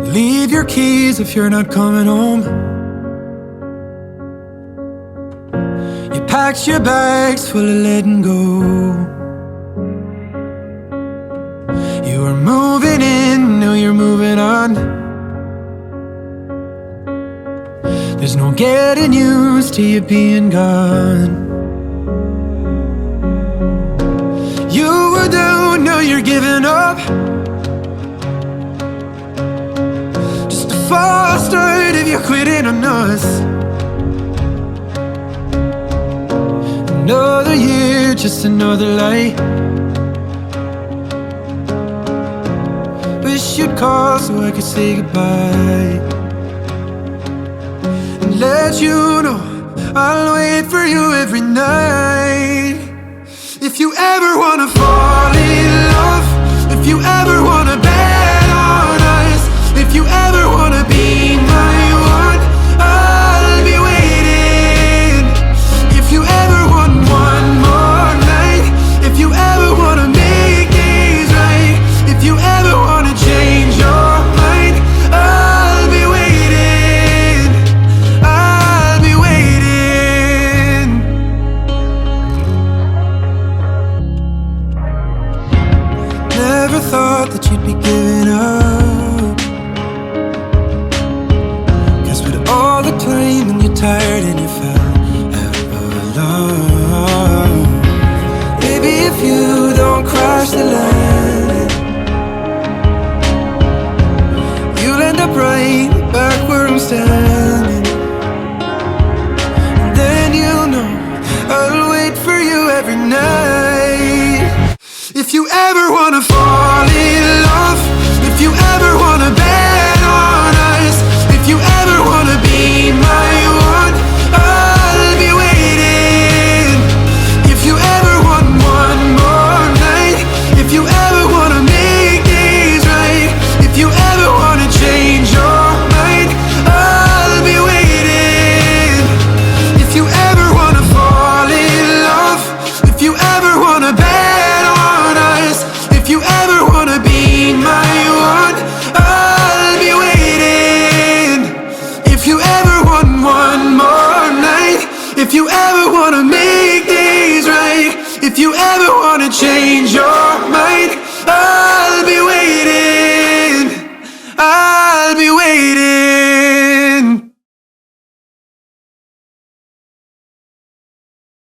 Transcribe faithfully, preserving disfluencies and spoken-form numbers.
Leave your keys if you're not coming home. You packed your bags full of letting go. You were moving in, now you're moving on. There's no getting used to you being gone. You were down, now you're giving up. Just a false start if you're quitting on us. Another year, just another lie. Wish you'd call so I could say goodbye and let you know I'll wait for you every night. If you ever wanna fall in love, if you ever wanna bet on us, if you ever wanna be my one, I'll be waiting. If you ever want one more night, if you ever wanna make things right, if you ever wanna change your mind, I'll be waiting, I'll be waiting. Never thought that you'd be giving up, 'cause with all the time and you're tired and you fell out of love. Baby, if you don't crash the land, you'll end up right back where I'm standing. And then you'll know I'll wait for you every night. If you ever wanna fall in love, if you ever wanna bet on us, if you ever wanna be my one, I'll be waiting. If you ever want one more night, if you ever wanna make things right, if you ever wanna change your mind, I'll be waiting. If you ever wanna fall in love, if you ever wanna bet on us, if you ever wanna be my one, I'll be waiting. If you ever want one more night, if you ever wanna make things right, if you ever wanna change your mind, I'll